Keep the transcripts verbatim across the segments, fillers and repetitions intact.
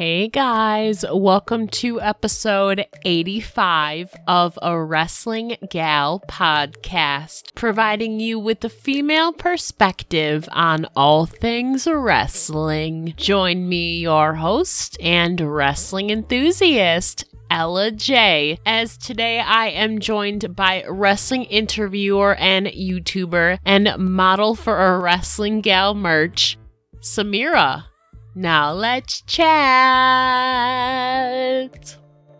Hey guys, welcome to episode eighty-five of a Wrestling Gal podcast, providing you with a female perspective on all things wrestling. Join me, your host and wrestling enthusiast, Ella J, as today I am joined by wrestling interviewer and YouTuber and model for a Wrestling Gal merch, Samira. Now let's chat.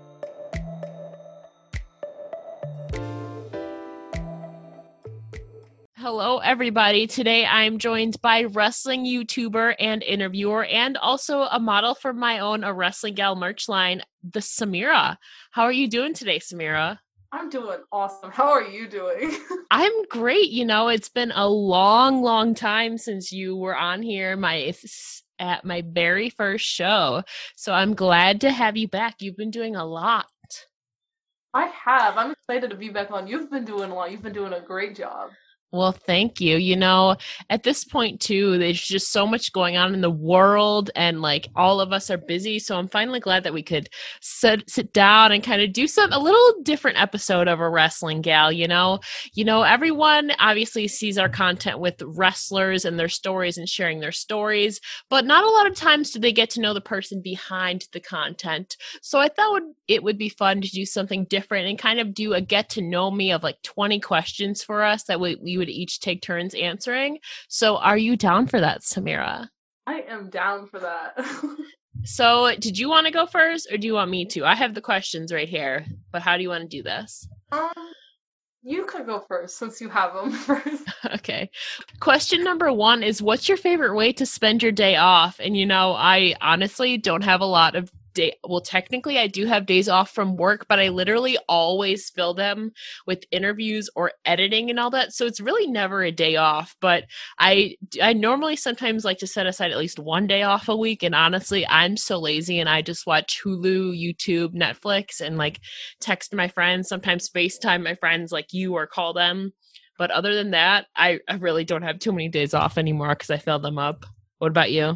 Hello, everybody. Today I am joined by wrestling YouTuber and interviewer and also a model for my own a Wrestling Gal merch line, the Samira. How are you doing today, Samira? I'm doing awesome. How are you doing? I'm great. You know, it's been a long, long time since you were on here. My at my very first show. So I'm glad to have you back. You've been doing a lot. I have. I'm excited to be back on. You've been doing a lot. You've been doing a great job. Well, thank you. You know, at this point, too, there's just so much going on in the world and like all of us are busy. So I'm finally glad that we could sit, sit down and kind of do some a little different episode of a Wrestling Gal. You know, you know, everyone obviously sees our content with wrestlers and their stories and sharing their stories, but not a lot of times do they get to know the person behind the content. So I thought would, it would be fun to do something different and kind of do a get to know me of like twenty questions for us that we, we would each take turns answering. So are you down for that, Samira? I am down for that. So did you want to go first or do you want me to? I have the questions right here, but how do you want to do this? Um, you could go first since you have them first. Okay. Question number one is, what's your favorite way to spend your day off? And you know, I honestly don't have a lot of day. Well, technically I do have days off from work, but I literally always fill them with interviews or editing and all that. So it's really never a day off, but I, I normally sometimes like to set aside at least one day off a week. And honestly, I'm so lazy and I just watch Hulu, YouTube, Netflix, and like text my friends, sometimes FaceTime my friends like you or call them. But other than that, I, I really don't have too many days off anymore because I fill them up. What about you?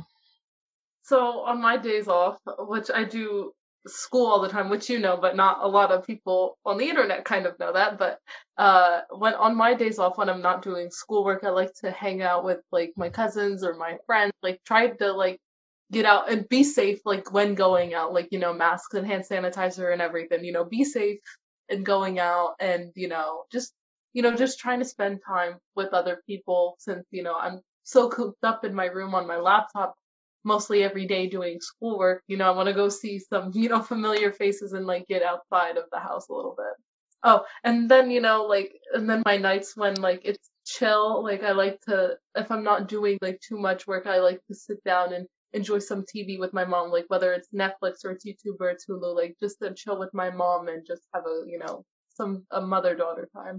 So on my days off, which I do school all the time, which you know, but not a lot of people on the internet kind of know that. But uh, when on my days off, when I'm not doing schoolwork, I like to hang out with like my cousins or my friends, like try to like get out and be safe, like when going out, like, you know, masks and hand sanitizer and everything, you know, be safe and going out and, you know, just, you know, just trying to spend time with other people since, you know, I'm so cooped up in my room on my laptop mostly every day doing schoolwork. You know, I want to go see some, you know, familiar faces and like get outside of the house a little bit. Oh, and then, you know, like, and then my nights when like it's chill, like I like to, if I'm not doing like too much work, I like to sit down and enjoy some T V with my mom, like whether it's Netflix or it's YouTube or it's Hulu, like just to chill with my mom and just have a, you know, some, a mother-daughter time.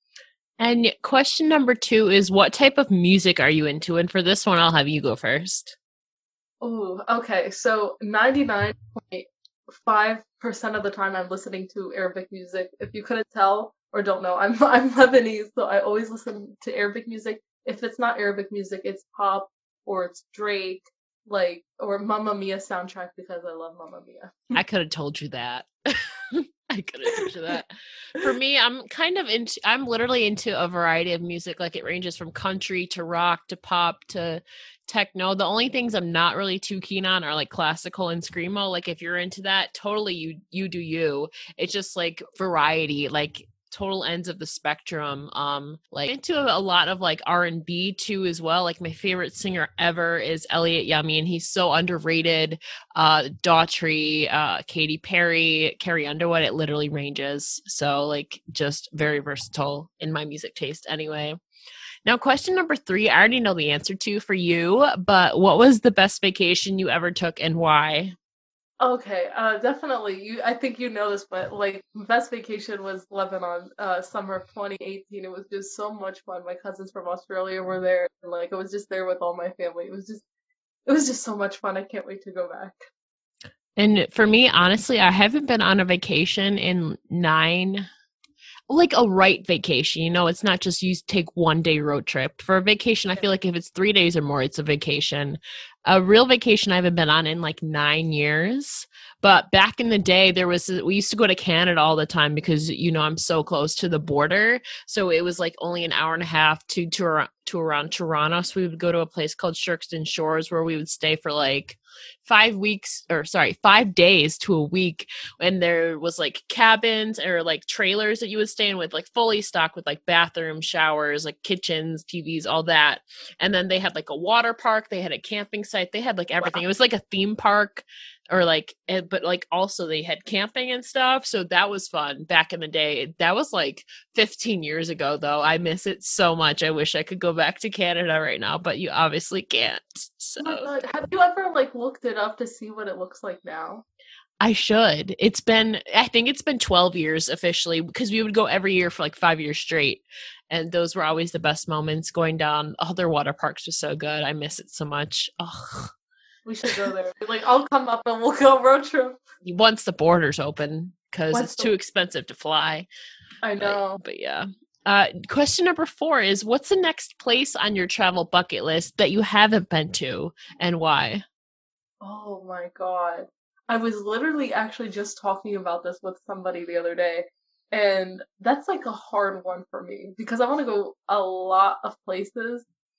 And question number two is, what type of music are you into? And for this one, I'll have you go first. Oh, okay. So ninety-nine point five percent of the time I'm listening to Arabic music. If you couldn't tell or don't know, I'm I'm Lebanese, so I always listen to Arabic music. If it's not Arabic music, it's pop or it's Drake, like, or Mamma Mia soundtrack because I love Mamma Mia. I could have told you that. I could have told you that. For me, I'm kind of into, I'm literally into a variety of music. Like it ranges from country to rock to pop to techno. The only things I'm not really too keen on are like classical and screamo. Like if you're into that, totally you you do you. It's just like variety, like total ends of the spectrum. Um, like into a lot of like R and B too as well. Like my favorite singer ever is Elliot Yami, and he's so underrated. Uh, Daughtry, uh, Katy Perry, Carrie Underwood. It literally ranges. So like just very versatile in my music taste. Anyway. Now, question number three, I already know the answer to for you, but what was the best vacation you ever took and why? Okay, uh, definitely. You, I think you know this, but like best vacation was Lebanon, uh, summer of twenty eighteen. It was just so much fun. My cousins from Australia were there, and like I was just there with all my family. It was just, it was just so much fun. I can't wait to go back. And for me, honestly, I haven't been on a vacation in nine. Like a right vacation, you know, it's not just you take one day road trip. For a vacation, I feel like if it's three days or more, it's a vacation. A real vacation I haven't been on in like nine years. But back in the day, there was, we used to go to Canada all the time because, you know, I'm so close to the border. So it was like only an hour and a half to, to, to around Toronto. So we would go to a place called Sherkston Shores where we would stay for like five weeks or sorry, five days to a week. And there was like cabins or like trailers that you would stay in with, like fully stocked with like bathrooms, showers, like kitchens, T Vs, all that. And then they had like a water park. They had a camping site. They had like everything. Wow. It was like a theme park or like, but like also they had camping and stuff. So that was fun back in the day. That was like fifteen years ago though. I miss it so much. I wish I could go back to Canada right now, but you obviously can't. So oh my God. Have you ever like looked it up to see what it looks like now? I should. It's been, I think it's been twelve years officially because we would go every year for like five years straight. And those were always the best moments going down. Oh, their water parks were so good. I miss it so much. Oh. We should go there. Like, I'll come up and we'll go road trip. Once the borders open, because it's the- too expensive to fly. I know. But, but yeah. Uh, question number four is, what's the next place on your travel bucket list that you haven't been to and why? Oh my God. I was literally actually just talking about this with somebody the other day. And that's like a hard one for me because I want to go a lot of places.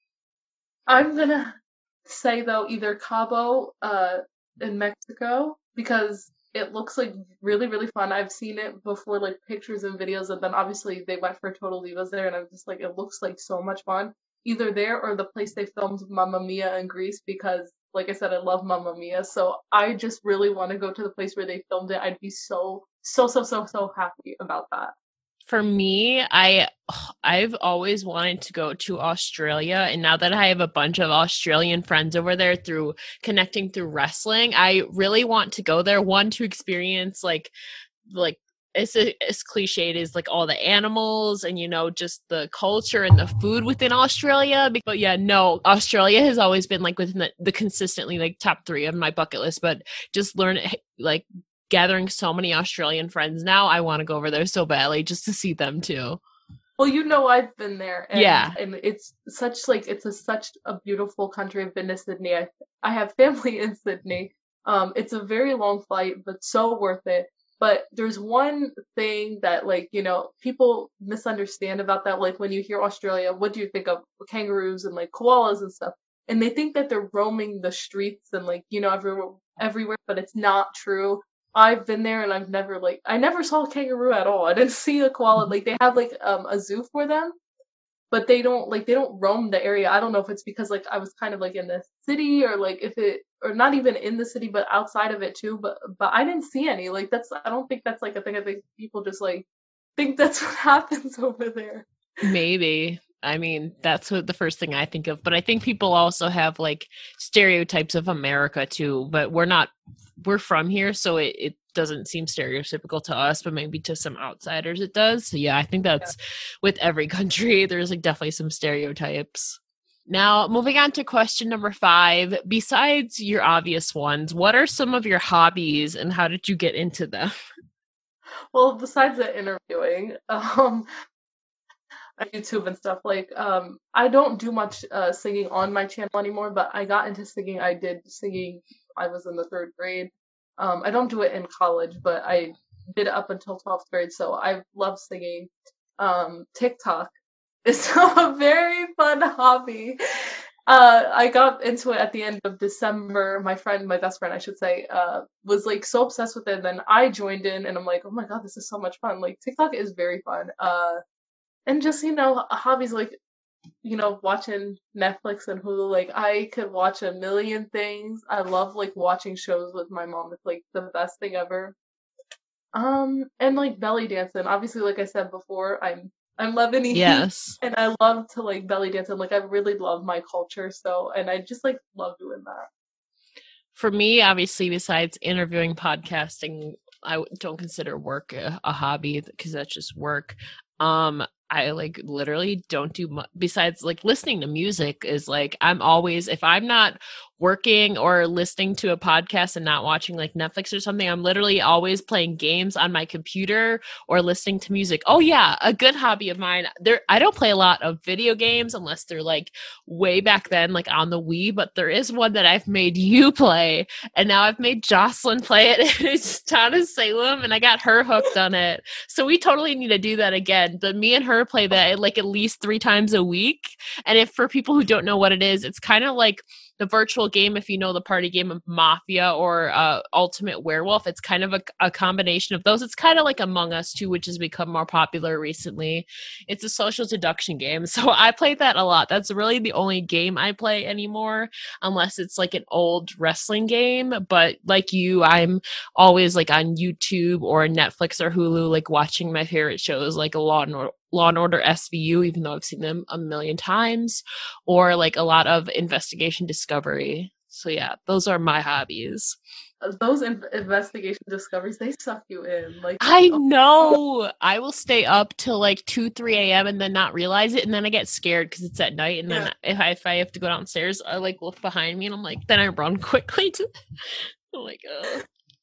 I'm going to say though either Cabo uh in Mexico because it looks like really really fun. I've seen it before, like pictures and videos, and then obviously they went for Total Divas there, and I'm just like, it looks like so much fun. Either there or the place they filmed Mamma Mia in Greece because like I said, I love Mamma Mia, so I just really want to go to the place where they filmed it. I'd be so so so so so happy about that. For me, I I've always wanted to go to Australia, and now that I have a bunch of Australian friends over there through connecting through wrestling, I really want to go there. One, to experience like like it's as cliched as like all the animals and, you know, just the culture and the food within Australia. But yeah, no, Australia has always been like within the, the consistently like top three of my bucket list. But just learn like. Gathering so many Australian friends now, I want to go over there so badly just to see them too. Well, you know, I've been there, and, yeah, and it's such like it's a such a beautiful country. I've been to Sydney. I I have family in Sydney. Um, it's a very long flight, but so worth it. But there's one thing that, like, you know, people misunderstand about that. Like when you hear Australia, what do you think of? Kangaroos and like koalas and stuff, and they think that they're roaming the streets and like, you know, everywhere everywhere, but it's not true. I've been there and I've never like I never saw a kangaroo at all. I didn't see a koala. Like they have like um a zoo for them, but they don't like they don't roam the area. I don't know if it's because like I was kind of like in the city or like if it or not even in the city but outside of it too. But but I didn't see any. Like that's I don't think that's like a thing. I think people just like think that's what happens over there. Maybe. I mean, that's what the first thing I think of. But I think people also have like stereotypes of America too. But we're not, we're from here, so it, it doesn't seem stereotypical to us, but maybe to some outsiders it does. So yeah, I think that's yeah. with every country, there's like definitely some stereotypes. Now, moving on to question number five. Besides your obvious ones, what are some of your hobbies and how did you get into them? Well, besides the interviewing, um, on YouTube and stuff, like, um, I don't do much uh, singing on my channel anymore, but I got into singing. I did singing, I was in the third grade. Um, I don't do it in college, but I did it up until twelfth grade, so I love singing. Um, TikTok is a very fun hobby. Uh, I got into it at the end of December. My friend, my best friend, I should say, uh, was like so obsessed with it. Then I joined in, and I'm like, oh my god, this is so much fun. Like TikTok is very fun. Uh, and just you know, hobbies like you know, watching Netflix and Hulu. Like I could watch a million things. I love like watching shows with my mom. It's like the best thing ever. Um, and like belly dancing. Obviously, like I said before, I'm I'm Lebanese. Yes. And I love to like belly dance and like I really love my culture, so and I just like love doing that. For me, obviously, besides interviewing, podcasting, I don't consider work a, a hobby because that's just work. Um, I like literally don't do much besides like listening to music is like I'm always if I'm not working or listening to a podcast and not watching like Netflix or something, I'm literally always playing games on my computer or listening to music. Oh yeah, a good hobby of mine. There I don't play a lot of video games unless they're like way back then like on the Wii, but there is one that I've made you play and now I've made Jocelyn play it. It's Town of Salem and I got her hooked on it. So we totally need to do that again. But me and her play that like at least three times a week. And if for people who don't know what it is, it's kind of like the virtual game, if you know the party game of Mafia or uh, Ultimate Werewolf. It's kind of a, a combination of those. It's kind of like Among Us too, which has become more popular recently. It's a social deduction game. So I play that a lot. That's really the only game I play anymore, unless it's like an old wrestling game. But like you, I'm always like on YouTube or Netflix or Hulu, like watching my favorite shows like a Law and Order. Law and Order S V U, even though I've seen them a million times, or like a lot of investigation discovery. So yeah, those are my hobbies. Those in- investigation discoveries, they suck you in. Like I oh, know. I will stay up till like two, three a.m. and then not realize it, and then I get scared because it's at night. And then yeah. if I if I have to go downstairs, I like look behind me and I'm like, then I run quickly to. I'm like, oh.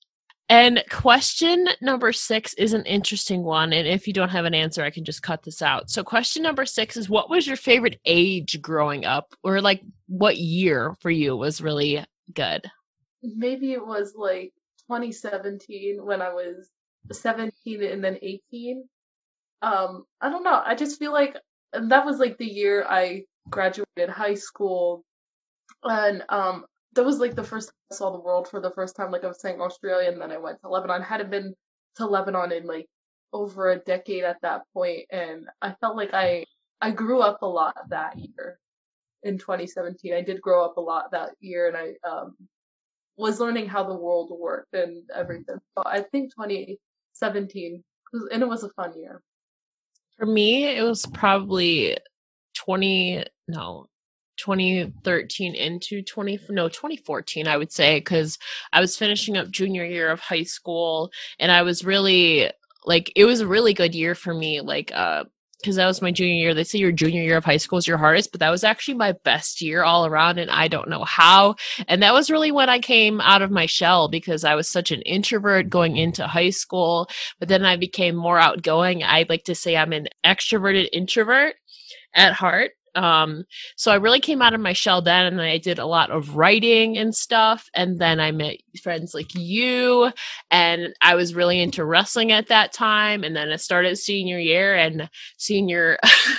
And question number six is an interesting one. And if you don't have an answer, I can just cut this out. So question number six is, what was your favorite age growing up? Or like what year for you was really good? Maybe it was like twenty seventeen when I was seventeen and then eighteen. Um, I don't know. I just feel like that was like the year I graduated high school. And um, that was like the first time I saw the world for the first time. Like I was saying, Australia, and then I went to Lebanon. I hadn't been to Lebanon in like over a decade at that point, and I felt like I I grew up a lot that year in twenty seventeen. I did grow up a lot that year, and I um was learning how the world worked and everything. So I think twenty seventeen, and it was a fun year. For me, it was probably twenty, no, twenty thirteen into twenty, no, twenty fourteen, I would say, because I was finishing up junior year of high school and I was really like, it was a really good year for me. Like, uh, because that was my junior year. They say your junior year of high school is your hardest, but that was actually my best year all around, and I don't know how. And that was really when I came out of my shell because I was such an introvert going into high school, but then I became more outgoing. I'd like to say I'm an extroverted introvert at heart. Um, so I really came out of my shell then, and I did a lot of writing and stuff. And then I met friends like you, and I was really into wrestling at that time. And then I started senior year, and senior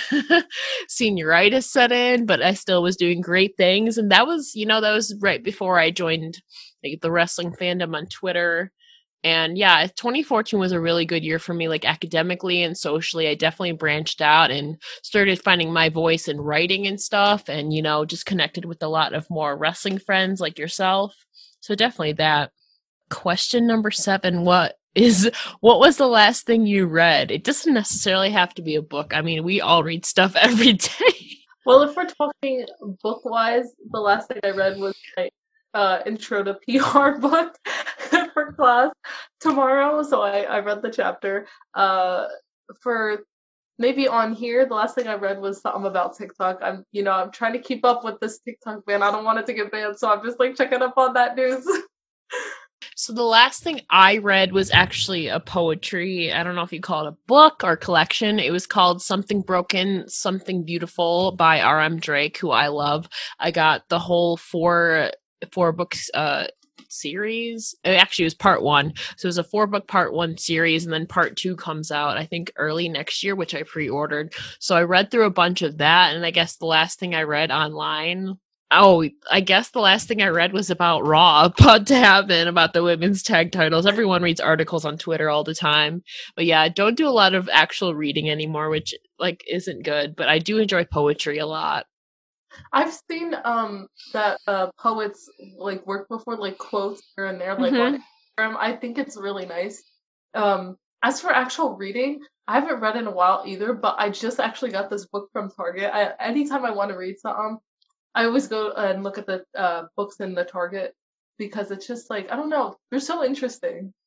senioritis set in, but I still was doing great things. And that was, you know, that was right before I joined like the wrestling fandom on Twitter. And yeah, twenty fourteen was a really good year for me, like academically and socially. I definitely branched out and started finding my voice in writing and stuff, and, you know, just connected with a lot of more wrestling friends like yourself. So definitely that. Question number seven, what is what was the last thing you read? It doesn't necessarily have to be a book. I mean, we all read stuff every day. Well, if we're talking book-wise, the last thing I read was my uh, intro to P R book for class tomorrow. So I, I read the chapter. Uh, for maybe on here, the last thing I read was something about TikTok. I'm, you know, I'm trying to keep up with this TikTok ban. I don't want it to get banned, so I'm just like checking up on that news. So the last thing I read was actually a poetry. I don't know if you call it a book or collection. It was called Something Broken, Something Beautiful by R M Drake, who I love. I got the whole four four books uh series. It actually was part one. So it was a four book part one series, and then part two comes out, I think, early next year, which I pre-ordered. So I read through a bunch of that, and I guess the last thing I read online Oh, I guess the last thing I read was about Raw about to happen, about the women's tag titles. Everyone reads articles on Twitter all the time. But yeah, I don't do a lot of actual reading anymore, which like isn't good, but I do enjoy poetry a lot. I've seen um that uh poets like work before, like quotes here and there, like Mm-hmm. on Instagram. I think it's really nice. Um, as for actual reading, I haven't read in a while either, but I just actually got this book from Target. I, anytime I want to read something, I always go and look at the uh books in the Target because it's just like, I don't know, they're so interesting.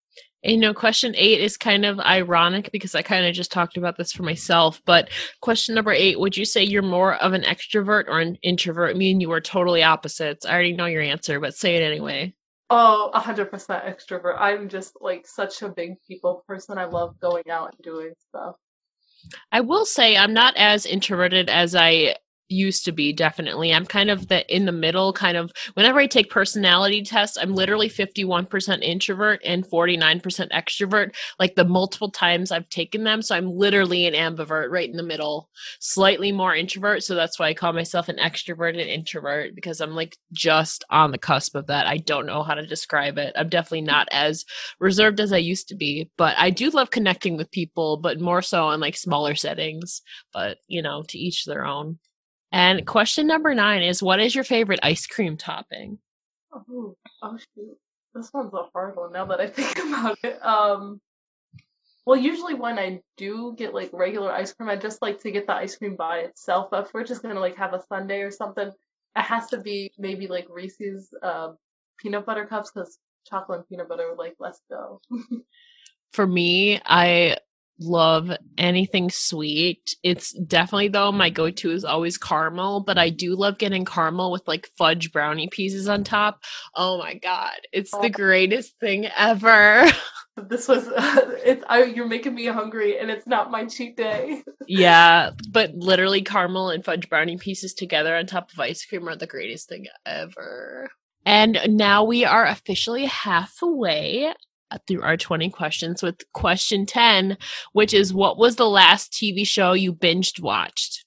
And, you know, question eight is kind of ironic because I kind of just talked about this for myself. But question number eight, would you say you're more of an extrovert or an introvert? Me and you are totally opposites. I already know your answer, but say it anyway. Oh, a hundred percent extrovert. I'm just like such a big people person. I love going out and doing stuff. I will say I'm not as introverted as I used to be, definitely. I'm kind of the in the middle kind of whenever I take personality tests, I'm literally fifty-one percent introvert and forty-nine percent extrovert, like the multiple times I've taken them. So I'm literally an ambivert right in the middle, slightly more introvert. So that's why I call myself an extroverted introvert because I'm like just on the cusp of that. I don't know how to describe it. I'm definitely not as reserved as I used to be, but I do love connecting with people, but more so in like smaller settings. But, you know, to each their own. And question number nine is, what is your favorite ice cream topping? Oh, oh shoot. This one's a hard one now that I think about it. Um, well, usually when I do get like regular ice cream, I just like to get the ice cream by itself. But if we're just gonna like have a sundae or something, it has to be maybe like Reese's uh, peanut butter cups because chocolate and peanut butter, like, let's go. For me, I love anything sweet. It's definitely though my go-to is always caramel, but I do love getting caramel with like fudge brownie pieces on top. Oh my god, it's Oh, the greatest thing ever. this was uh, it's I, you're making me hungry, and it's not my cheat day. Yeah, but literally caramel and fudge brownie pieces together on top of ice cream are the greatest thing ever. And now we are officially halfway through our twenty questions with question ten, which is, what was the last T V show you binged watched?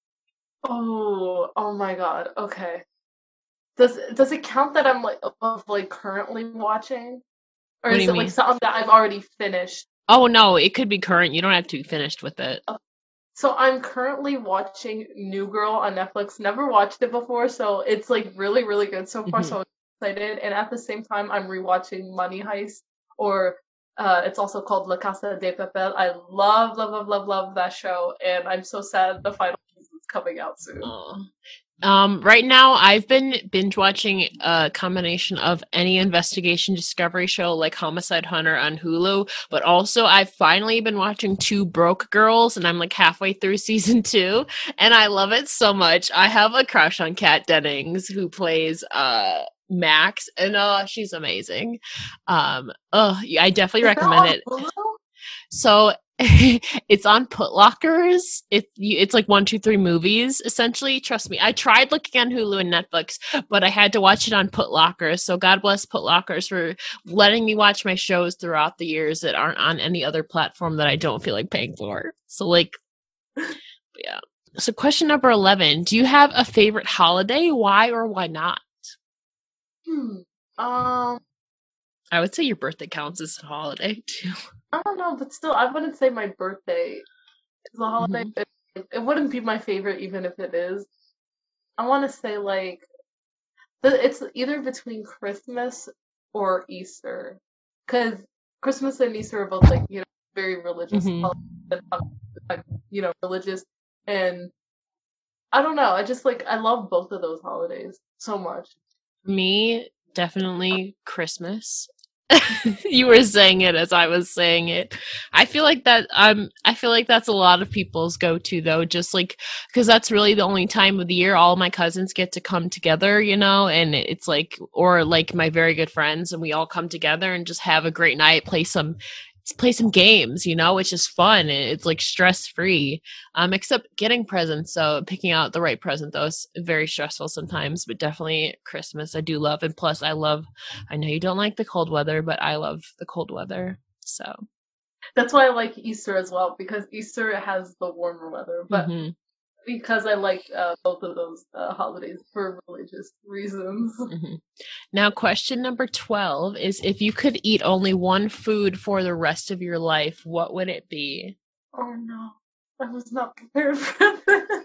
Oh, oh my god. Okay. Does does it count that I'm like of like currently watching, or What do is you it like mean? something that I've already finished? Oh no, it could be current. You don't have to be finished with it. Uh, So I'm currently watching New Girl on Netflix. Never watched it before, so it's like really really good so far. Mhm. So I'm excited, and at the same time, I'm rewatching Money Heist, or uh, it's also called La Casa de Papel. I love love love love love that show, and I'm so sad the final season's coming out soon. Aw. Um, right now, I've been binge watching a combination of any investigation discovery show like Homicide Hunter on Hulu, but also I've finally been watching Two Broke Girls, and I'm like halfway through season two, and I love it so much. I have a crush on Kat Dennings, who plays uh Max, and uh she's amazing. Um, oh, yeah, I definitely Is that recommend on it. Hulu? So it's on Putlockers. It, it's like one, two, three movies, essentially. Trust me. I tried looking on Hulu and Netflix, but I had to watch it on Putlockers. So God bless Putlockers for letting me watch my shows throughout the years that aren't on any other platform that I don't feel like paying for. So, like, yeah. So, question number eleven. Do you have a favorite holiday? Why or why not? Hmm. Um, I would say your birthday counts as a holiday, too. I don't know, but still, I wouldn't say my birthday is a holiday. Mhm. It, it wouldn't be my favorite, even if it is. I want to say like the, it's either between Christmas or Easter, because Christmas and Easter are both like you know very religious, Mhm. holidays, like, you know, religious, and I don't know. I just like I love both of those holidays so much. Me, definitely Christmas. You were saying it as I was saying it. I feel like that um I feel like that's a lot of people's go-to though, just like because that's really the only time of the year all my cousins get to come together, you know, and it's like or like my very good friends and we all come together and just have a great night, play some play some games, you know, which is fun. It's like stress free. Um, except getting presents. So picking out the right present though is very stressful sometimes, but definitely Christmas I do love. And plus I love I know you don't like the cold weather, but I love the cold weather. So That's why I like Easter as well because Easter has the warmer weather, but hmm because I like uh, both of those uh, holidays for religious reasons. hmm Now question number twelve is, if you could eat only one food for the rest of your life, what would it be? Oh no, I was not prepared for this.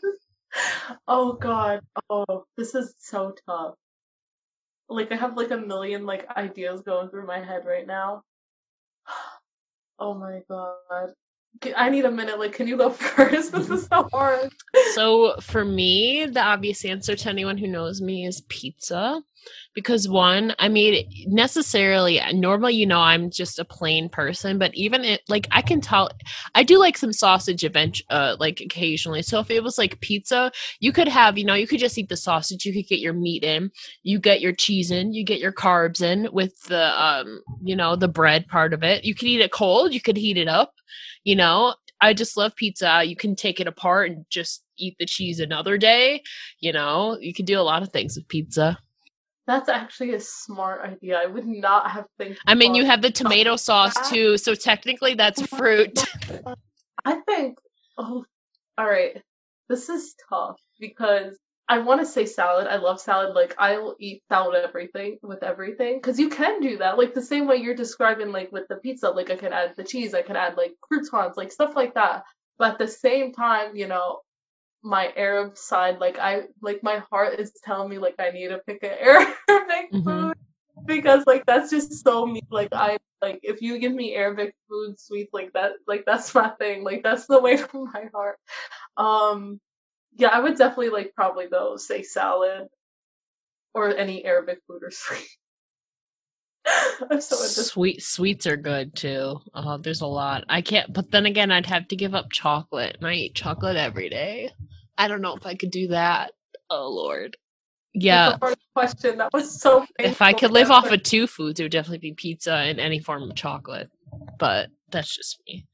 Oh god. Oh, this is so tough. Like I have like a million like ideas going through my head right now. Oh my god. I need a minute. Like, can you go first? This is so hard. So for me, the obvious answer to anyone who knows me is pizza. Because one, I mean, necessarily, normally, you know, I'm just a plain person, but even it, like, I can tell, I do like some sausage event, uh, like occasionally. So if it was like pizza, you could have, you know, you could just eat the sausage, you could get your meat in, you get your cheese in, you get your carbs in with the, um, you know, the bread part of it. You could eat it cold, you could heat it up, you know. I just love pizza. You can take it apart and just eat the cheese another day. You know, you can do a lot of things with pizza. That's actually a smart idea. I would not have think. I mean, you have the tomato sauce that. too, so technically that's fruit. I think, oh, all right. This is tough because I want to say salad. I love salad. Like, I will eat salad everything with everything because you can do that. Like the same way you're describing, like with the pizza. Like I can add the cheese. I can add like croutons, like stuff like that. But at the same time, you know, my Arab side, like I like my heart is telling me like I need to pick an Arabic mm-hmm. food because like that's just so me. Like I like if you give me Arabic food, sweets like that, like that's my thing. Like that's the way from my heart. Um, yeah, I would definitely like probably though say salad or any Arabic food or sweet. I'm so sweet sweets are good too. Oh, there's a lot. I can't, but then again, I'd have to give up chocolate, and I eat chocolate every day. I don't know if I could do that. Oh Lord. Yeah. That's a question. That was so painful. If I could live off of two foods, it would definitely be pizza and any form of chocolate. But that's just me.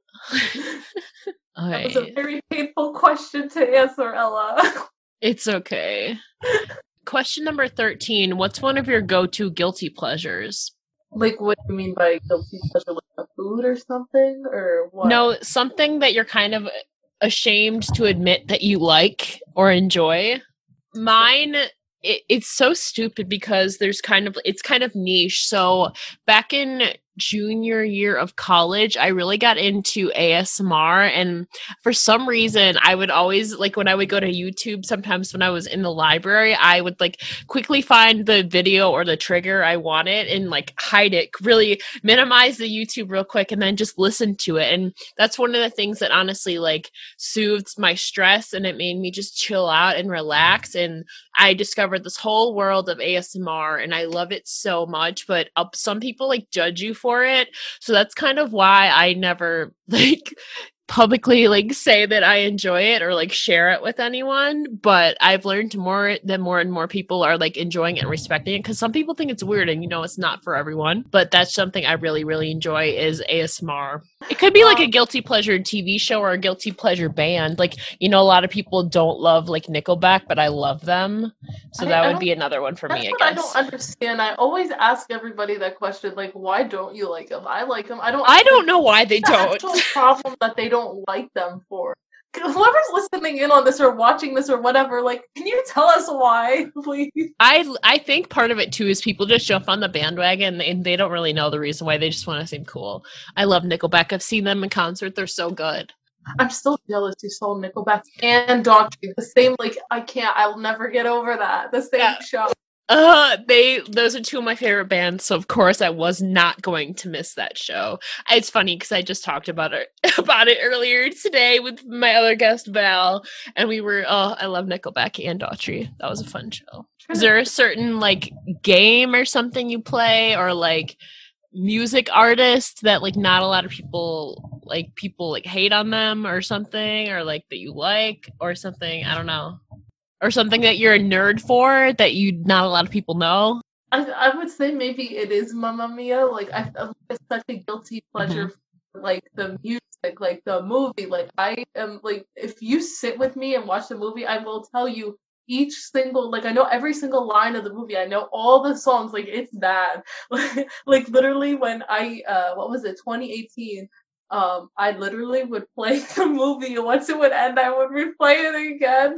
That right. was a very painful question to answer, Ella. It's okay. Question number thirteen. What's one of your go-to guilty pleasures? Like, what do you mean by guilty pleasure? Like a food or something? Or what? No, something that you're kind of ashamed to admit that you like or enjoy. Mine, it, it's so stupid because there's kind of, it's kind of niche. So back in junior year of college, I really got into A S M R, and for some reason I would always, like when I would go to YouTube, sometimes when I was in the library, I would like quickly find the video or the trigger I wanted and like hide it, really minimize the YouTube real quick and then just listen to it. And that's one of the things that honestly like soothes my stress, and it made me just chill out and relax. And I discovered this whole world of A S M R and I love it so much, but uh, some people like judge you for it, so that's kind of why I never like publicly like say that I enjoy it or like share it with anyone. But I've learned more that more and more people are like enjoying it and respecting it, because some people think it's weird and you know it's not for everyone, but that's something I really really enjoy is A S M R. It could be like a guilty pleasure T V show or a guilty pleasure band. Like, you know, a lot of people don't love like Nickelback, but I love them. So that I, would be another one for that's me, I what guess. I don't understand. I always ask everybody that question, like, why don't you like them? I like them. I don't I don't know why they don't. The problem that they don't like them for. Whoever's listening in on this or watching this or whatever, like, can you tell us why, please? I I think part of it too is people just jump on the bandwagon and they don't really know the reason why. They just want to seem cool. I love Nickelback. I've seen them in concert. They're so good. I'm still jealous you saw Nickelback and Daughtry. The same, like, I can't, I'll never get over that. The same yeah. show. Uh, they, those are two of my favorite bands, so of course I was not going to miss that show. It's funny because I just talked about it, about it earlier today with my other guest, Val, and we were, oh, I love Nickelback and Daughtry. That was a fun show. Is there a certain, like, game or something you play, or, like, music artist that, like, not a lot of people, like, people, like, hate on them or something, or, like, that you like, or something? I don't know. Or something that you're a nerd for that you not a lot of people know? I I would say maybe it is Mamma Mia. Like, I feel like it's such a guilty pleasure mm-hmm. for, like, the music, like, the movie. Like, I am, like, if you sit with me and watch the movie, I will tell you each single, like, I know every single line of the movie. I know all the songs. Like, it's bad. Like, literally, when I, uh, what was it, twenty eighteen, um, I literally would play the movie, and once it would end, I would replay it again.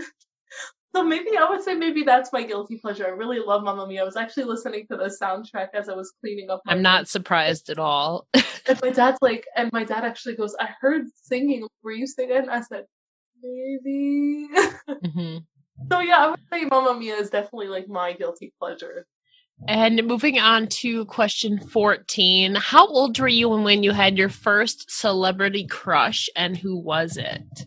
So maybe I would say maybe that's my guilty pleasure. I really love Mamma Mia. I was actually listening to the soundtrack as I was cleaning up. I'm not surprised at all. And my dad's like, and my dad actually goes, I heard singing. Were you singing? I said, maybe. Mm-hmm. So yeah, I would say Mamma Mia is definitely like my guilty pleasure. And moving on to question fourteen. How old were you when you had your first celebrity crush, and who was it?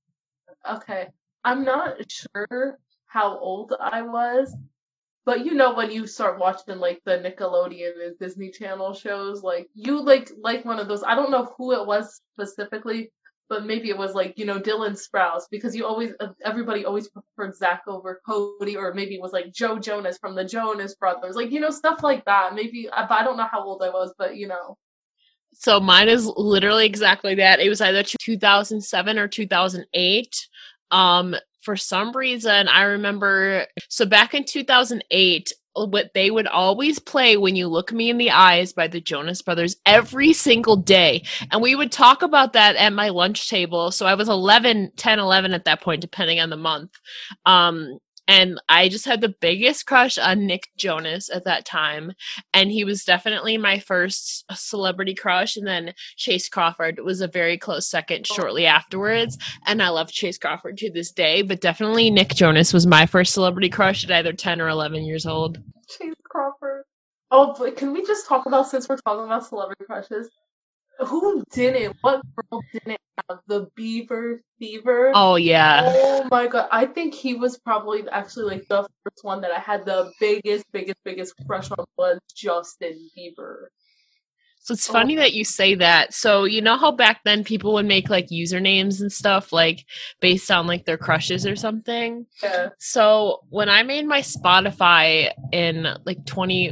Okay. I'm not sure how old I was, but you know when you start watching like the Nickelodeon and Disney Channel shows, like you like like one of those. I don't know who it was specifically, but maybe it was like, you know, Dylan Sprouse, because you always uh, everybody always preferred Zach over Cody, or maybe it was like Joe Jonas from the Jonas Brothers, like, you know, stuff like that. Maybe I, I don't know how old I was, but you know. So mine is literally exactly that. It was either two thousand seven or two thousand eight. Um, for some reason, I remember, so back in two thousand eight, what they would always play When You Look Me in the Eyes by the Jonas Brothers every single day. And we would talk about that at my lunch table. So I was eleven, ten, eleven at that point, depending on the month. Um, and I just had the biggest crush on Nick Jonas at that time. And he was definitely my first celebrity crush. And then Chase Crawford was a very close second shortly afterwards. And I love Chase Crawford to this day. But definitely Nick Jonas was my first celebrity crush at either ten or eleven years old. Chase Crawford. Oh, but can we just talk about, since we're talking about celebrity crushes, who didn't? What girl didn't have the Bieber fever? Oh, yeah. Oh my god. I think he was probably actually like the first one that I had the biggest, biggest, biggest crush on, was Justin Bieber. So it's funny oh. that you say that. So you know how back then people would make like usernames and stuff like based on like their crushes or something? Yeah. So when I made my Spotify in like twenty,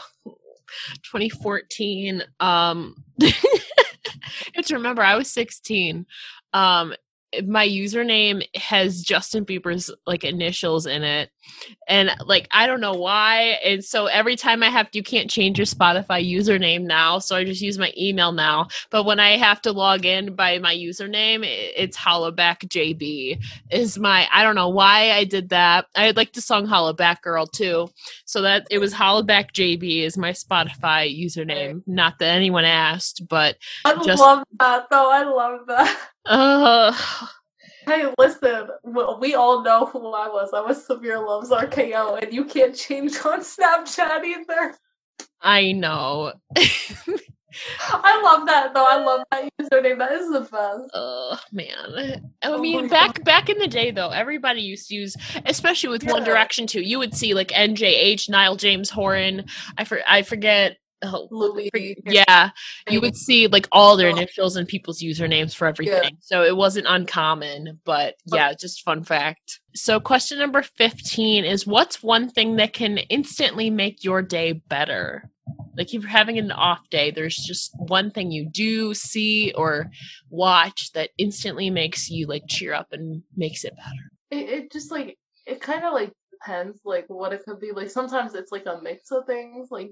twenty fourteen, um, you have to remember I was sixteen. Um, my username has Justin Bieber's like initials in it, and like I don't know why, and so every time I have to, you can't change your Spotify username now, so I just use my email now. But when I have to log in by my username, it's Hollaback J B is my, I don't know why I did that. I like the song Hollaback Girl too, so that it was Hollaback J B is my Spotify username. Not that anyone asked, but I just, love that though. I love that. Uh, hey, listen, we all know who I was. I was Severe Loves R K O, and you can't change on Snapchat either. I know. I love that, though. I love that username. That is the best. Oh, man. I mean, oh back God. back in the day, though, everybody used to use, especially with yeah. One Direction, too, you would see, like, N J H, Niall James Horan. I, for, I forget... Oh, Louis. Yeah, you would see like all their initials and people's usernames for everything. Yeah. So it wasn't uncommon, but yeah, just fun fact. So question number fifteen is, what's one thing that can instantly make your day better? Like if you're having an off day, there's just one thing you do, see, or watch that instantly makes you like cheer up and makes it better. It, it just like, it kind of like depends like what it could be. Like sometimes it's like a mix of things, like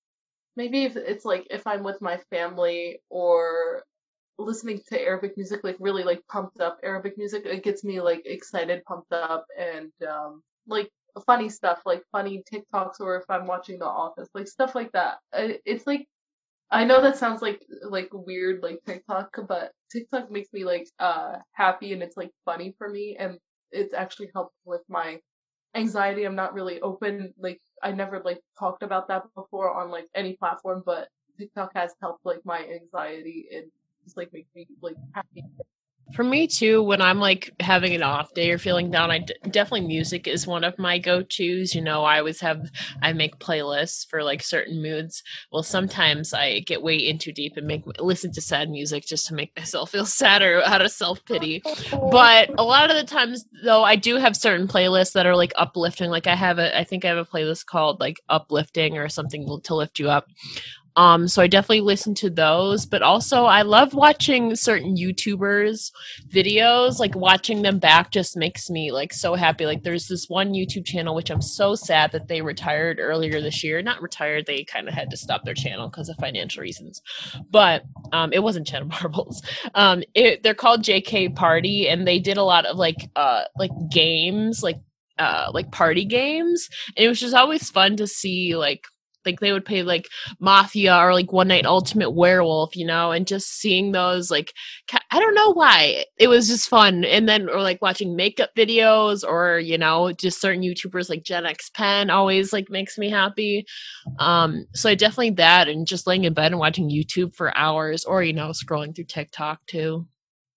maybe if it's like if I'm with my family or listening to Arabic music, like really like pumped up Arabic music, it gets me like excited, pumped up, and um like funny stuff, like funny TikToks, or if I'm watching The Office, like stuff like that. It's like, I know that sounds like like weird, like TikTok, but TikTok makes me like uh happy, and it's like funny for me, and it's actually helped with my anxiety. I'm not really open, like I never like talked about that before on like any platform, but TikTok has helped like my anxiety and just like make me like happy. For me too, when I'm like having an off day or feeling down, I d- definitely music is one of my go-tos. You know, I always have, I make playlists for like certain moods. Well, sometimes I get way in too deep and make listen to sad music just to make myself feel sadder out of self-pity. But a lot of the times though, I do have certain playlists that are like uplifting. Like I have a, I think I have a playlist called like uplifting or something to lift you up. Um, so I definitely listen to those, but also I love watching certain YouTubers videos, like watching them back just makes me like so happy. Like there's this one YouTube channel, which I'm so sad that they retired earlier this year. Not retired. They kind of had to stop their channel because of financial reasons, but, um, it wasn't Channel Marbles. Um, it, they're called J K Party, and they did a lot of like, uh, like games, like, uh, like party games. And it was just always fun to see like, like they would play like Mafia or like One Night Ultimate Werewolf, you know, and just seeing those, like, I don't know why, it was just fun. And then, or like watching makeup videos, or, you know, just certain YouTubers like Gen X Pen always like makes me happy. Um, so I definitely that, and just laying in bed and watching YouTube for hours, or, you know, scrolling through TikTok too.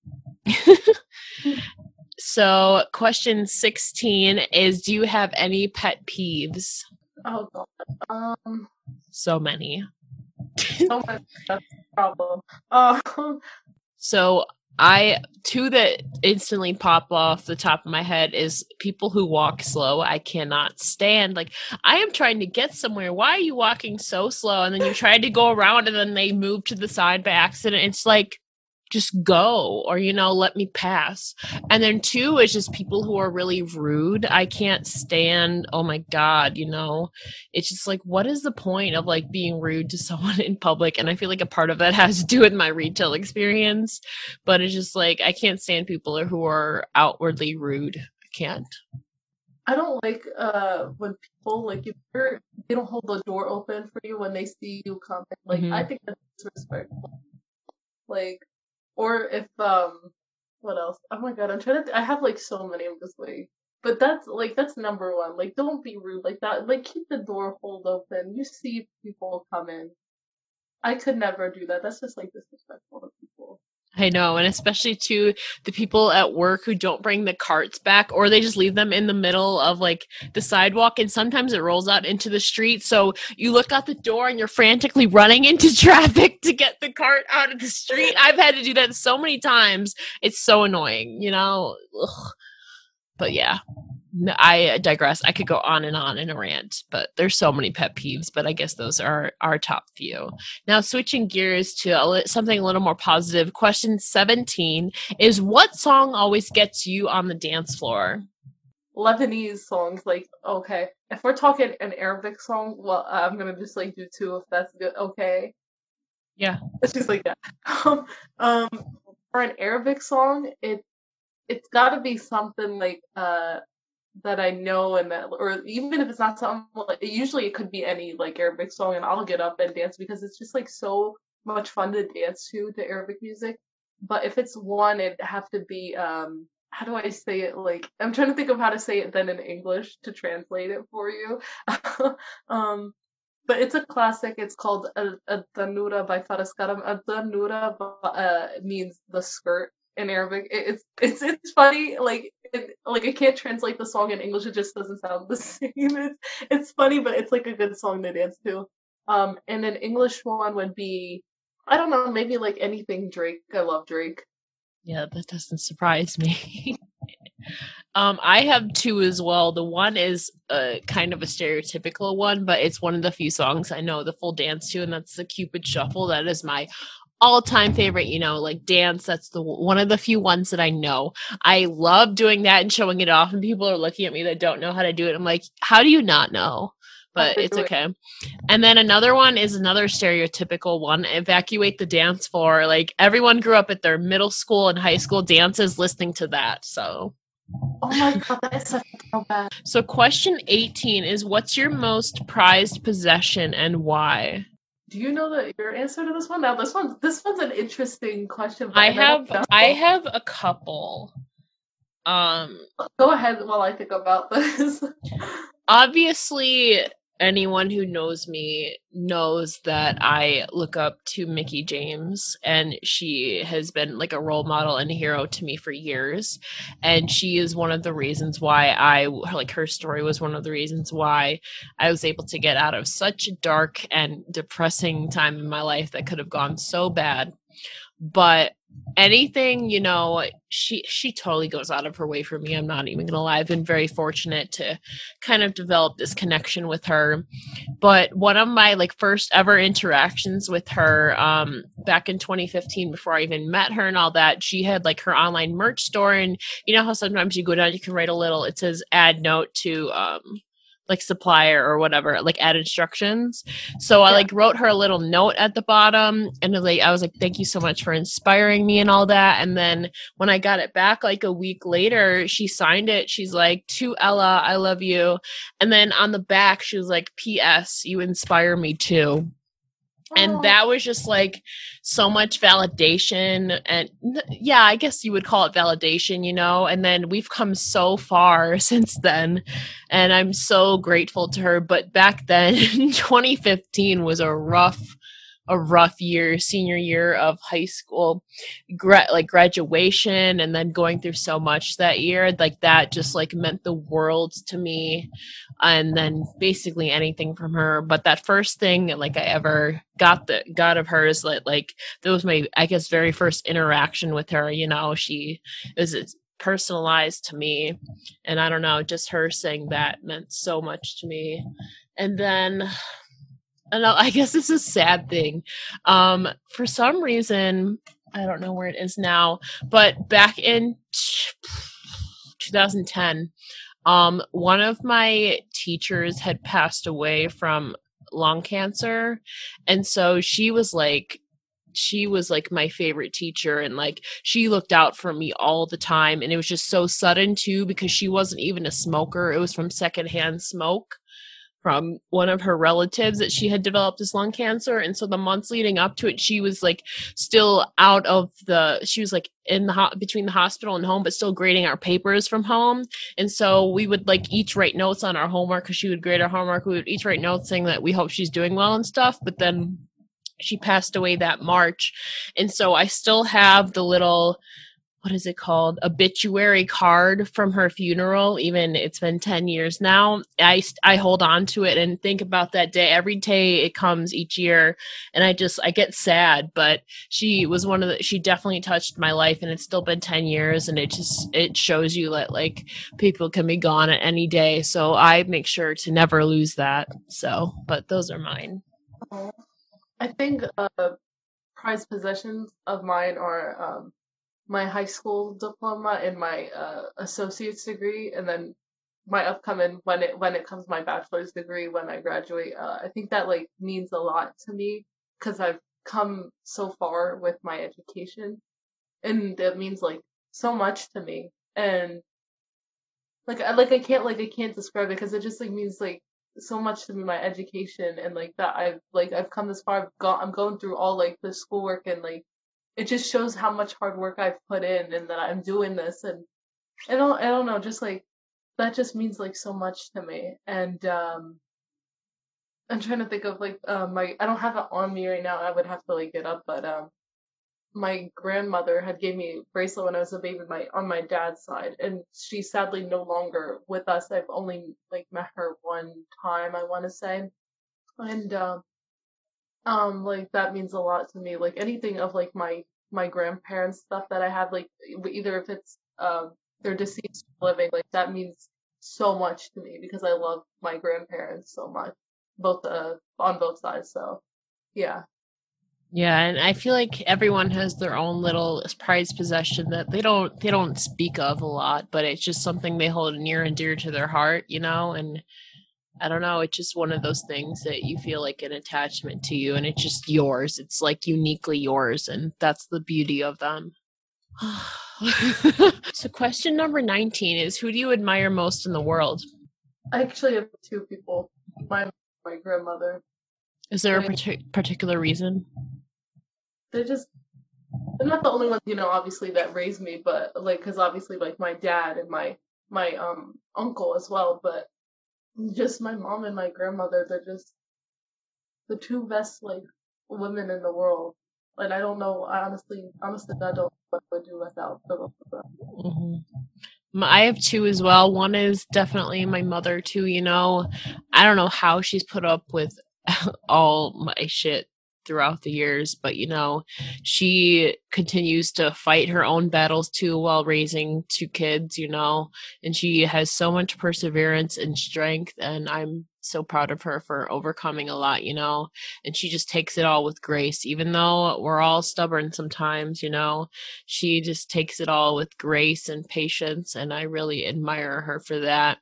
So question sixteen is, do you have any pet peeves? Oh god. Um So many. so much, that's the problem. Uh, so I, two that instantly pop off the top of my head is people who walk slow. I cannot stand. Like, I am trying to get somewhere. Why are you walking so slow? And then you try to go around and then they move to the side by accident. It's like, just go, or, you know, let me pass. And then two is just people who are really rude. I can't stand, oh my God, you know, it's just like, what is the point of like being rude to someone in public? And I feel like a part of that has to do with my retail experience, but it's just like, I can't stand people who are outwardly rude. I can't. I don't like uh when people, like, if you're, they don't hold the door open for you when they see you coming. Like, mm-hmm. I think that's disrespectful. Like, or if, um, what else? Oh my god, I'm trying to, th- I have like so many, I'm just like, but that's, like, that's number one. Like, don't be rude like that. Like, keep the door hold open. You see people come in. I could never do that. That's just, like, disrespectful to people. I know, and especially to the people at work who don't bring the carts back, or they just leave them in the middle of like the sidewalk, and sometimes it rolls out into the street. So you look out the door and you're frantically running into traffic to get the cart out of the street. I've had to do that so many times. It's so annoying, you know? Ugh. But yeah, I digress. I could go on and on in a rant, but there's so many pet peeves, but I guess those are our top few. Now, switching gears to a, something a little more positive. Question seventeen is, what song always gets you on the dance floor? Lebanese songs. Like, okay, if we're talking an Arabic song, well, I'm going to just like do two if that's good. Okay. Yeah. It's just like that. um, for an Arabic song, it, it's got to be something like, uh, that I know, and that, or even if it's not something, like, usually it could be any like Arabic song, and I'll get up and dance because it's just like so much fun to dance to to Arabic music. But if it's one, it'd have to be, um, how do I say it? Like, I'm trying to think of how to say it then in English to translate it for you. um, but it's a classic. It's called Ad-Danura by Faris Karam. Ad-Danura uh, means the skirt in Arabic. It, it's it's it's funny. Like it, like I can't translate the song in English. It just doesn't sound the same. It's it's funny, but it's like a good song to dance to. Um, and an English one would be, I don't know, maybe like anything Drake. I love Drake. Yeah, that doesn't surprise me. um, I have two as well. The one is a kind of a stereotypical one, but it's one of the few songs I know the full dance to, and that's the Cupid Shuffle. That is my all-time favorite, you know, like dance. That's the one of the few ones that I know. I love doing that and showing it off, and people are looking at me that don't know how to do it. I'm like, how do you not know? But it's okay. And then another one is another stereotypical one, Evacuate the Dance Floor. Like, everyone grew up at their middle school and high school dances listening to that. So oh my god, that is such a throwback. So question eighteen is, what's your most prized possession and why? Do you know that your answer to this one? Now this one's this one's an interesting question. I have I, I have a couple. Um, go ahead while I think about this. Obviously, anyone who knows me knows that I look up to Mickie James, and she has been like a role model and a hero to me for years. And she is one of the reasons why I, like, her story was one of the reasons why I was able to get out of such a dark and depressing time in my life that could have gone so bad. But anything, you know, she she totally goes out of her way for me. I'm not even gonna lie. I've been very fortunate to kind of develop this connection with her. But one of my like first ever interactions with her, um, back in twenty fifteen, before I even met her and all that, she had like her online merch store, and you know how sometimes you go down, you can write a little, it says add note to um like supplier or whatever, like add instructions. So I Yeah. like wrote her a little note at the bottom, and like I was like, thank you so much for inspiring me and all that. And then when I got it back like a week later, she signed it. She's like, to Ella, I love you. And then on the back, she was like, P S, you inspire me too. And that was just like so much validation. And yeah, I guess you would call it validation, you know. And then we've come so far since then, and I'm so grateful to her. But back then, twenty fifteen was a rough a rough year, senior year of high school, gra- like graduation, and then going through so much that year. Like that just like meant the world to me. And then basically anything from her. But that first thing like I ever got the got of her is that like that was my, I guess, very first interaction with her. You know, she it was personalized to me, and I don't know, just her saying that meant so much to me. And then I know, I guess this is a sad thing. Um, for some reason, I don't know where it is now, but back in twenty ten, um, one of my teachers had passed away from lung cancer. And so she was like, she was like my favorite teacher, and like she looked out for me all the time. And it was just so sudden too, because she wasn't even a smoker. It was from secondhand smoke from one of her relatives that she had developed this lung cancer. And so the months leading up to it, she was like still out of the, she was like in the ho- between the hospital and home, but still grading our papers from home. And so we would like each write notes on our homework, because she would grade our homework. We would each write notes saying that we hope she's doing well and stuff. But then she passed away that March. And so I still have the little, what is it called, obituary card from her funeral. Even it's been ten years now. I, I hold on to it and think about that day every day it comes each year. And I just, I get sad, but she was one of the, she definitely touched my life, and it's still been ten years. And it just, it shows you that like people can be gone at any day. So I make sure to never lose that. So, but those are mine. I think uh, prized possessions of mine are um, my high school diploma and my uh, associate's degree, and then my upcoming when it when it comes my bachelor's degree when I graduate. Uh, I think that like means a lot to me because I've come so far with my education, and it means like so much to me. And like I like I can't like I can't describe it because it just like means like so much to me, my education, and like that I've like I've come this far. I've got I'm going through all like the schoolwork, and like it just shows how much hard work I've put in and that I'm doing this. And I don't I don't know, just like that just means like so much to me. And um I'm trying to think of like um my I don't have it on me right now. I would have to like get up, but um my grandmother had gave me a bracelet when I was a baby, my on my dad's side, and she's sadly no longer with us. I've only like met her one time, I want to say, and um, um, like that means a lot to me. Like anything of like my my grandparents stuff that I have, like either if it's um they're deceased or living, like that means so much to me because I love my grandparents so much, both uh on both sides. So yeah. Yeah, and I feel like everyone has their own little prized possession that they don't they don't speak of a lot, but it's just something they hold near and dear to their heart, you know. And I don't know, it's just one of those things that you feel like an attachment to you, and it's just yours. It's like uniquely yours, and that's the beauty of them. So question number nineteen is, who do you admire most in the world? I actually have two people. My my grandmother. Is there a They- partic- particular reason? They're just they're not the only ones, you know, obviously that raised me, but like because obviously like my dad and my my um uncle as well, but just my mom and my grandmother. They're just the two best like women in the world. And I don't know. I honestly, honestly, I don't know what I would do without the both of them. Mm-hmm. I have two as well. One is definitely my mother too. You know, I don't know how she's put up with all my shit throughout the years, but you know, she continues to fight her own battles too while raising two kids, you know, and she has so much perseverance and strength, and I'm so proud of her for overcoming a lot, you know, and she just takes it all with grace, even though we're all stubborn sometimes, you know, she just takes it all with grace and patience, and I really admire her for that.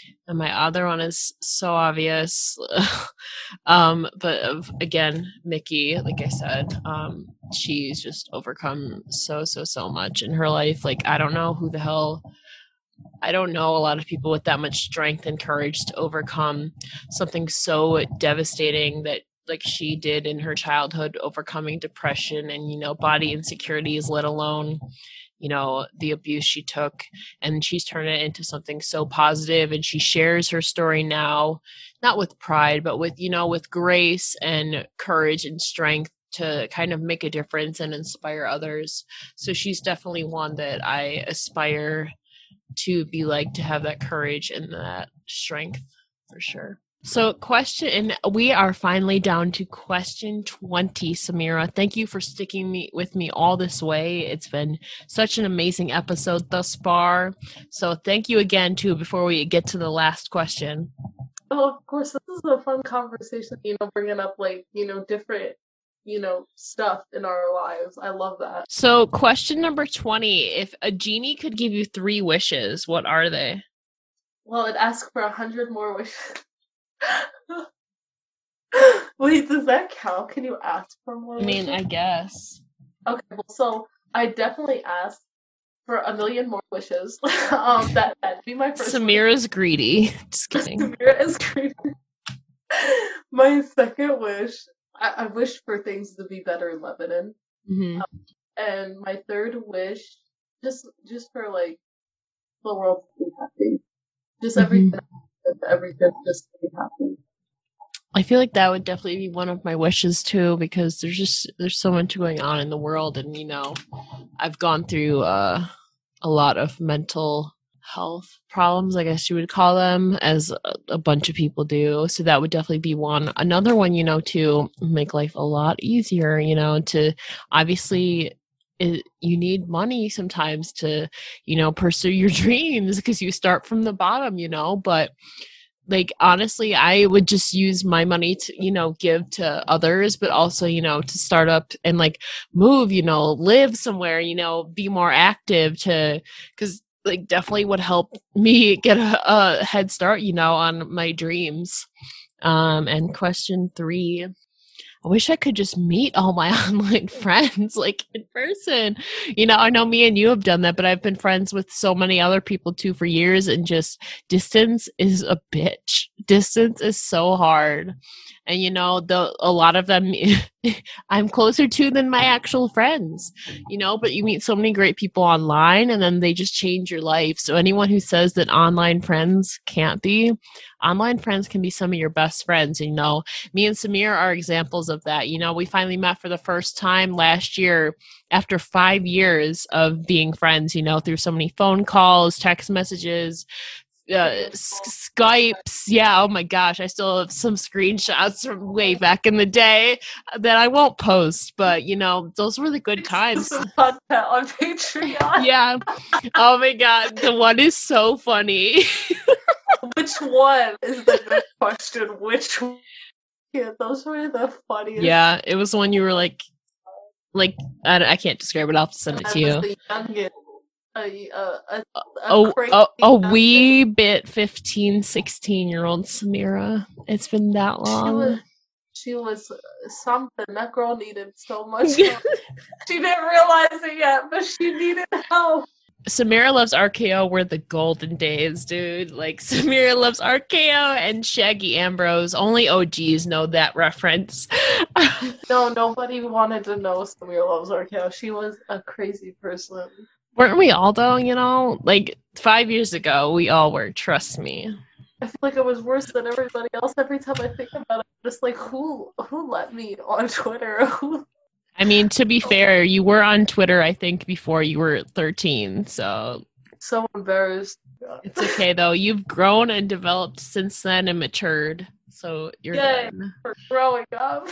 And my other one is so obvious. um, but of, again, Mickey, like I said, um, she's just overcome so, so, so much in her life. Like, I don't know who the hell, I don't know a lot of people with that much strength and courage to overcome something so devastating that like she did in her childhood, overcoming depression and, you know, body insecurities, let alone, you know, the abuse she took. And she's turned it into something so positive, and she shares her story now, not with pride, but with, you know, with grace and courage and strength to kind of make a difference and inspire others. So she's definitely one that I aspire to be like, to have that courage and that strength for sure. So question, we are finally down to question twenty, Samira. Thank you for sticking me with me all this way. It's been such an amazing episode thus far. So thank you again too, before we get to the last question. Oh, of course, this is a fun conversation, you know, bringing up like, you know, different, you know, stuff in our lives. I love that. So question number twenty, if a genie could give you three wishes, what are they? Well, it'd ask for a hundred more wishes. Wait, does that count? Can you ask for more? I mean, wishes? I guess. Okay, well, so I definitely asked for a million more wishes. um, that that'd be my first. Samira's wish. Greedy. Just kidding. Samira is greedy. My second wish, I, I wish for things to be better in Lebanon. Mm-hmm. Um, and my third wish, just just for like the world to be happy, just mm-hmm. everything. Everything just to be happy. I feel like that would definitely be one of my wishes too, because there's just there's so much going on in the world, and you know, I've gone through uh, a lot of mental health problems, I guess you would call them, as a, a bunch of people do. So that would definitely be one. Another one, you know, to make life a lot easier, you know, to obviously. It, you need money sometimes to, you know, pursue your dreams, because you start from the bottom, you know, but like, honestly, I would just use my money to, you know, give to others, but also, you know, to start up and like move, you know, live somewhere, you know, be more active to, because like definitely would help me get a, a head start, you know, on my dreams. Um, and question three, I wish I could just meet all my online friends like in person. You know, I know me and you have done that, but I've been friends with so many other people too for years, and just distance is a bitch. Distance is so hard. And you know, the a lot of them I'm closer to than my actual friends, you know, but you meet so many great people online, and then they just change your life. So anyone who says that online friends can't be, online friends can be some of your best friends. You know, me and Samir are examples of that. You know, we finally met for the first time last year after five years of being friends, you know, through so many phone calls, text messages, uh, Skypes. Yeah. Oh my gosh. I still have some screenshots from way back in the day that I won't post, but you know, those were the good times. Content on Patreon. Yeah. Oh my God. The one is so funny. Which one is the good question? Which one? Yeah, those were the funniest. Yeah. It was the one you were like, like, I, I can't describe it. I'll have to send it to you. The youngest. A, a, a, a, a, a, a wee bit fifteen, sixteen year old Samira. It's been that long. She was, she was something. That girl needed so much help. She didn't realize it yet, but she needed help. Samira Loves R K O were the golden days, dude. Like, Samira Loves R K O and Shaggy Ambrose. Only O Gs know that reference. No, nobody wanted to know Samira Loves R K O. She was a crazy person. Weren't we all, though, you know? Like, five years ago, we all were, trust me. I feel like it was worse than everybody else. Every time I think about it, I'm just like, who who let me on Twitter? Who? I mean, to be fair, you were on Twitter, I think, before you were thirteen, so... So embarrassed. It's okay, though. You've grown and developed since then and matured. So you're Yay, done. For growing up.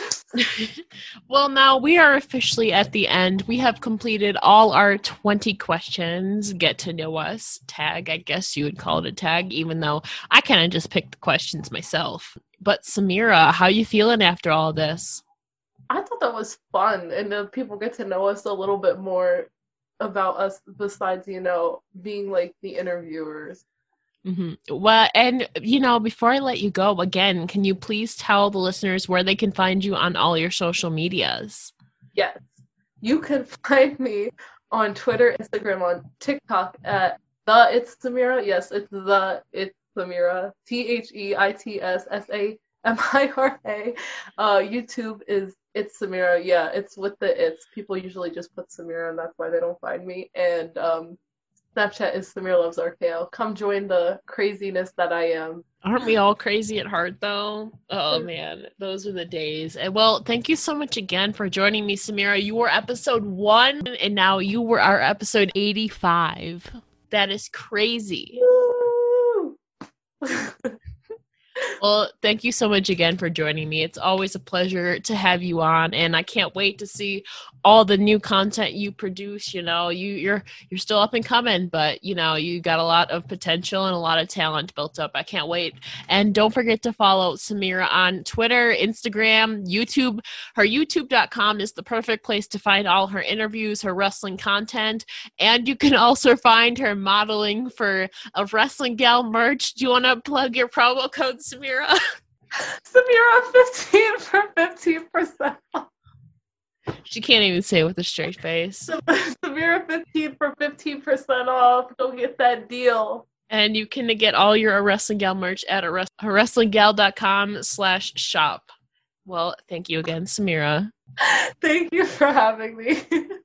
Well, now we are officially at the end. We have completed all our twenty questions. Get to know us tag. I guess you would call it a tag, even though I kind of just picked the questions myself. But Samira, how you feeling after all this? I thought that was fun, and then people get to know us a little bit more about us besides, you know, being like the interviewers. Mm-hmm. Well, and you know, before I let you go, again, can you please tell the listeners where they can find you on all your social medias? Yes. You can find me on Twitter, Instagram, on TikTok at the It's Samira. Yes, it's the It's Samira. T H E I T S S A M I R A. Uh, YouTube is It's Samira. Yeah, it's with the it's. People usually just put Samira, and that's why they don't find me. And um, Snapchat is Samira Loves R K L. Come join the craziness that I am. Aren't we all crazy at heart, though? Oh, man. Those are the days. And well, thank you so much again for joining me, Samira. You were episode one, and now you were our episode eighty-five. That is crazy. Well, thank you so much again for joining me. It's always a pleasure to have you on, and I can't wait to see all the new content you produce. You know, you, you're you're still up and coming, but you know, you got a lot of potential and a lot of talent built up. I can't wait. And don't forget to follow Samira on Twitter, Instagram, YouTube. Her YouTube dot com is the perfect place to find all her interviews, her wrestling content, and you can also find her modeling for a Wrestling Gal merch. Do you want to plug your promo code, Samira? Samira fifteen for fifteen percent off. She can't even say it with a straight face. Samira fifteen for fifteen percent off. Go get that deal. And you can get all your Wrestling Gal merch at wrestling gal dot com slash shop. Well, thank you again, Samira. Thank you for having me.